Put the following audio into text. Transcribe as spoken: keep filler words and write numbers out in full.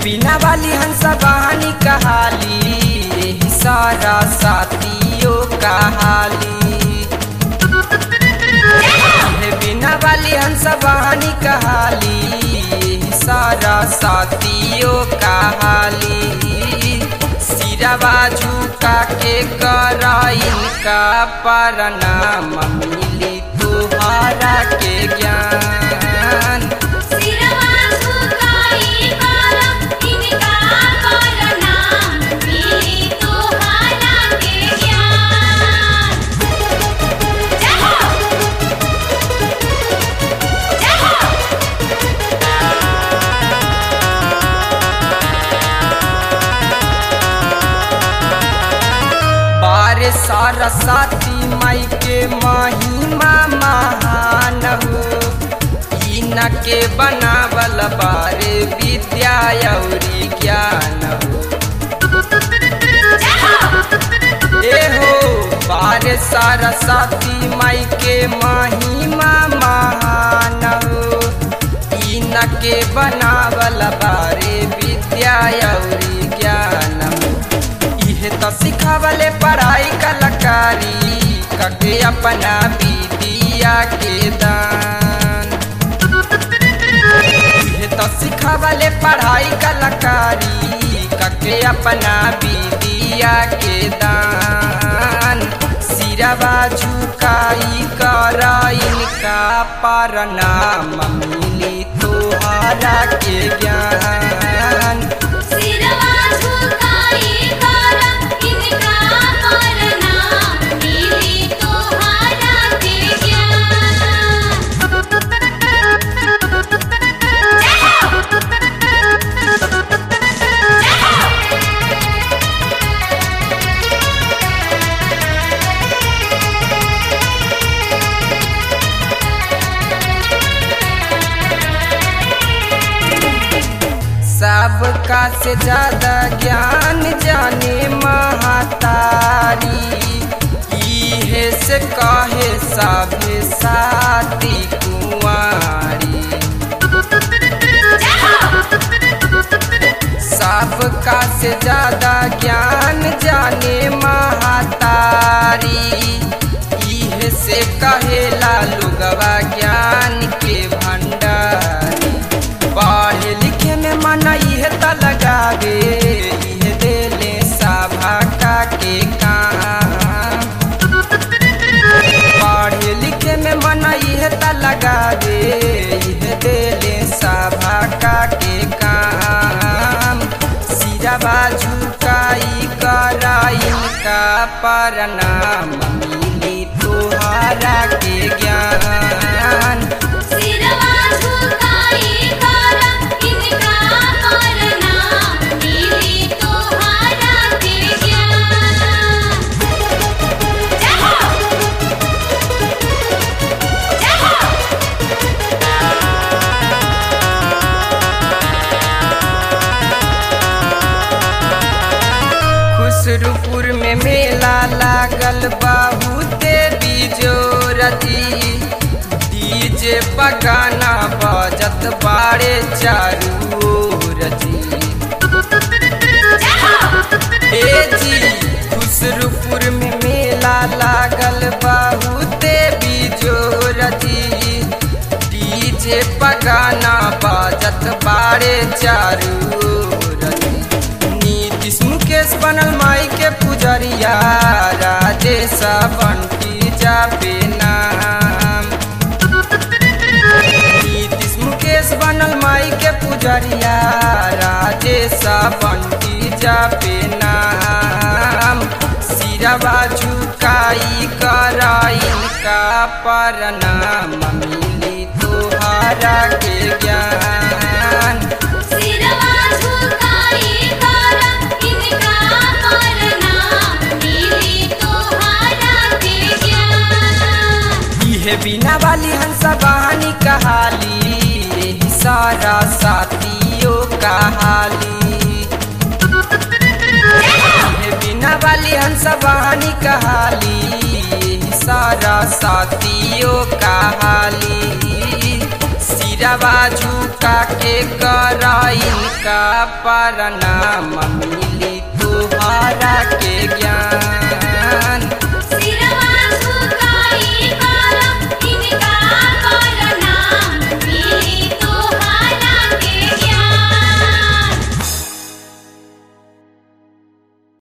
बिना वाली हंस बहानी कहाली, यही सारा साथियों कहाली। ये बिना वाली हंस बहानी कहाली, यही सारा साथियों कहाली। सिरवा झुका के करा इनका प्रणाम, मिली तुहारा के ज्ञान। सरस्वती माई के महिमा महान हो, इनके बनावल बारे विद्या औरी ज्ञान हो। ए हो बारे सरस्वती माई के महिमा महान हो, इनके बनावल बारे विद्या औरी ज्ञान हो। तो सिखावले पढ़ाई कलाकारी, कके अपना विद्या के दान। तो सिखावले पढ़ाई कलाकारी, कके अपना विद्या के दान। सिरवा झुकाई करा इनका प्रणाम, मिली तुहारा के ज्ञान। सबका से ज्यादा ज्ञान जाने महातारी, इहे से कहे सभे साथी कुंवारी। सबका से ज्यादा ज्ञान जाने महातारी, इहे से कहेला लोगवा ज्ञान के भंडारी। पढ़े लिखे में मन इहे त लगावे, इहे देले सभा का के काम। पढ़े लिखे में मन इहे त लगावे, इहे देले सभा का के काम। सिरवा झुकाई करा इनका प्रणाम, मिली तुहारा के ज्ञान। खुसरूपुर में मेला लागल बहुते बिजोरती, डीजे पगाना बजत बाड़े चारू ओरती। ए जी खुसरूपुर में मेला लागल बहुते बिजोरती, डीजे पगाना बजत बाड़े चारू ओरती। नीतीश मुकेश बनल माई के पुजरिया, राजेश बंटी जापे नाम। नीतीश मुकेश बनल माई के पुजरिया, राजेश बंटी जापे नाम। सिरवा झुकाई करा इनका प्रणाम, मिली तुहारा के ज्ञान। ये बिना वाली हंस बहानी कहाली, यही सारा साथियों कहाली। ये बिना वाली हंस बहानी कहाली, यही सारा साथियों कहाली। सिरवा झुका के कराइन का प्रणाम मिली तुहरा के ज्ञान।